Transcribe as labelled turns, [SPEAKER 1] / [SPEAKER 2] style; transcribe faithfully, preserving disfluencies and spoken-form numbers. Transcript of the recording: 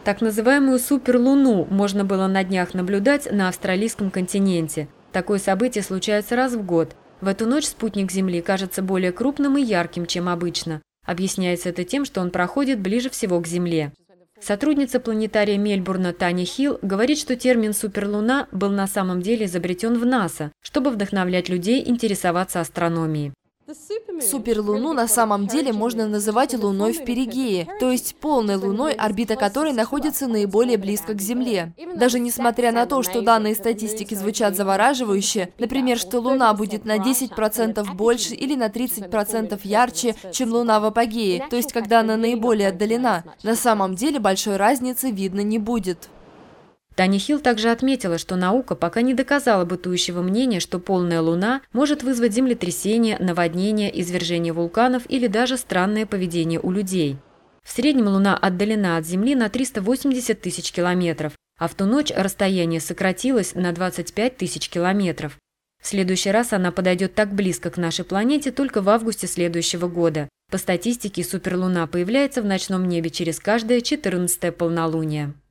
[SPEAKER 1] Так называемую суперлуну можно было на днях наблюдать на австралийском континенте. Такое событие случается раз в год. В эту ночь спутник Земли кажется более крупным и ярким, чем обычно. Объясняется это тем, что он проходит ближе всего к Земле. Сотрудница планетария Мельбурна Таня Хилл говорит, что термин «суперлуна» был на самом деле изобретен в НАСА, чтобы вдохновлять людей интересоваться астрономией.
[SPEAKER 2] Суперлуну на самом деле можно называть луной в перигее, то есть полной луной, орбита которой находится наиболее близко к Земле. Даже несмотря на то, что данные статистики звучат завораживающе, например, что Луна будет на десять процентов больше или на тридцать процентов ярче, чем Луна в апогее, то есть когда она наиболее отдалена, на самом деле большой разницы видно не будет.
[SPEAKER 1] Таня Хилл также отметила, что наука пока не доказала бытующего мнения, что полная Луна может вызвать землетрясения, наводнения, извержение вулканов или даже странное поведение у людей. В среднем Луна отдалена от Земли на триста восемьдесят тысяч километров, а в ту ночь расстояние сократилось на двадцать пять тысяч километров. В следующий раз она подойдет так близко к нашей планете только в августе следующего года. По статистике, суперлуна появляется в ночном небе через каждое четырнадцатое полнолуние.